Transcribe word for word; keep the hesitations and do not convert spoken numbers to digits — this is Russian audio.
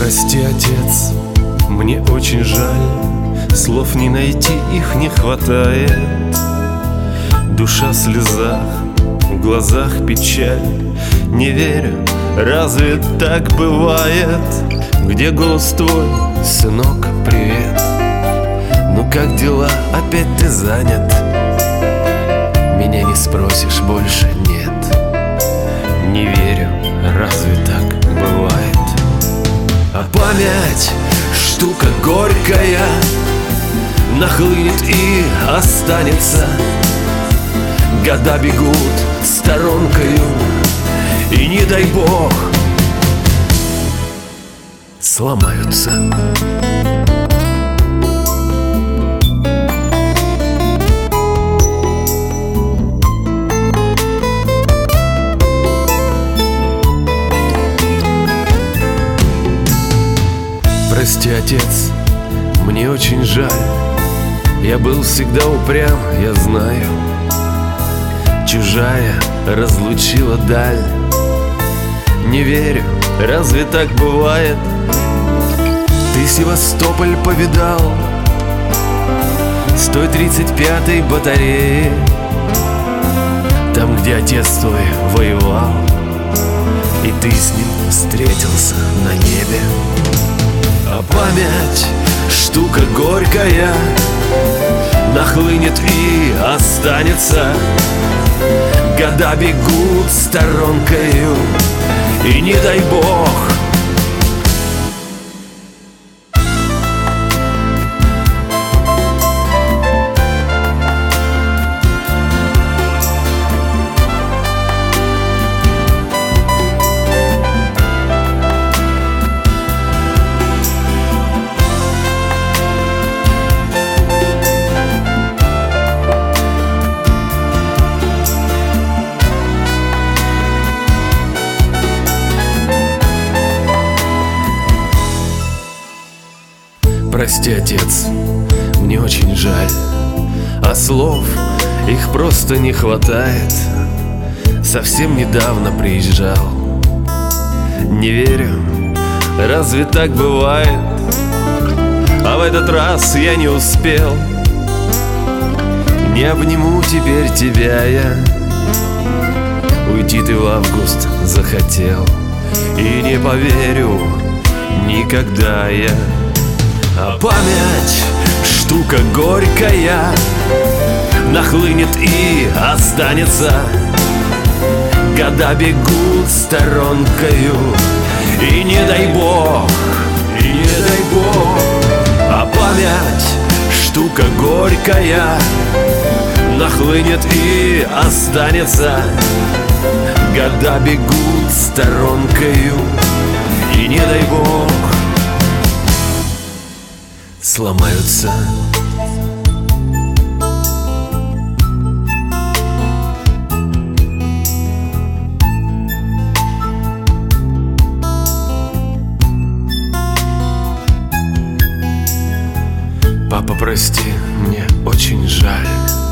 Прости, отец, мне очень жаль, слов не найти, их не хватает. Душа в слезах, в глазах печаль. Не верю, разве так бывает? Где голос твой, сынок, привет? Ну как дела, опять ты занят? Меня не спросишь, больше нет. Не верю, разве так бывает? А память штука горькая, нахлынет и останется. Года бегут сторонкою, и не дай бог сломаются. Прости, отец, мне очень жаль. Я был всегда упрям, я знаю. Чужая разлучила даль. Не верю, разве так бывает? Ты Севастополь повидал с той тридцать пятой батареи, там, где отец твой воевал, и ты с ним встретился на небе. А память штука горькая, нахлынет и останется. Года бегут сторонкою, и не дай бог Прости, отец, мне очень жаль, а слов их просто не хватает. Совсем недавно приезжал. Не верю, разве так бывает? А в этот раз я не успел. Не обниму теперь тебя я. Уйти ты в август захотел, и не поверю никогда я. А память штука горькая, нахлынет и останется. Года бегут сторонкою, и не дай бог, и не дай бог. А память штука горькая, нахлынет и останется. Года бегут сторонкою, и не дай бог сломаются. Папа, прости, мне очень жаль.